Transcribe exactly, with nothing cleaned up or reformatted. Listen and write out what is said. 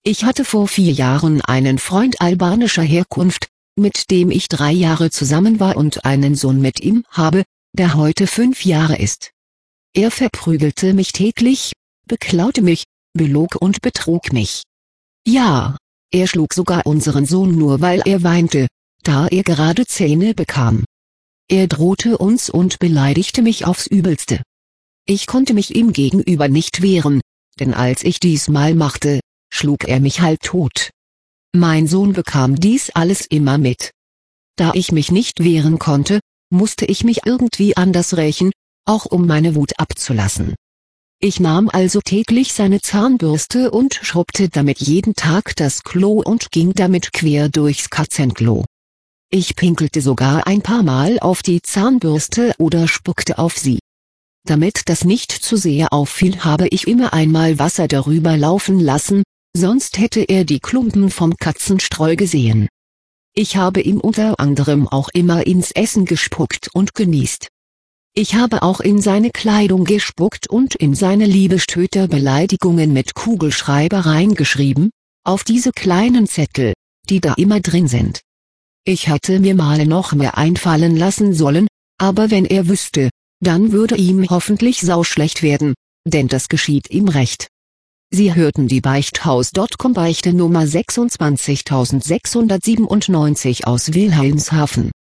Ich hatte vor vier Jahren einen Freund albanischer Herkunft, mit dem ich drei Jahre zusammen war und einen Sohn mit ihm habe, der heute fünf Jahre ist. Er verprügelte mich täglich, beklaute mich, belog und betrug mich. Ja, er schlug sogar unseren Sohn nur, weil er weinte, da er gerade Zähne bekam. Er drohte uns und beleidigte mich aufs Übelste. Ich konnte mich ihm gegenüber nicht wehren, denn als ich dies mal machte, schlug er mich halbtot. Mein Sohn bekam dies alles immer mit. Da ich mich nicht wehren konnte, musste ich mich irgendwie anders rächen, auch um meine Wut abzulassen. Ich nahm also täglich seine Zahnbürste und schrubbte damit jeden Tag das Klo und ging damit quer durchs Katzenklo. Ich pinkelte sogar ein paar Mal auf die Zahnbürste oder spuckte auf sie. Damit das nicht zu sehr auffiel, habe ich immer einmal Wasser darüber laufen lassen, sonst hätte er die Klumpen vom Katzenstreu gesehen. Ich habe ihm unter anderem auch immer ins Essen gespuckt und genießt. Ich habe auch in seine Kleidung gespuckt und in seine Liebestöter-Beleidigungen mit Kugelschreiber geschrieben, auf diese kleinen Zettel, die da immer drin sind. Ich hätte mir mal noch mehr einfallen lassen sollen, aber wenn er wüsste, dann würde ihm hoffentlich sauschlecht werden, denn das geschieht ihm recht. Sie hörten die Beichthaus Punkt com Beichte Nummer sechsundzwanzigsechshundertsiebenundneunzig aus Wilhelmshaven.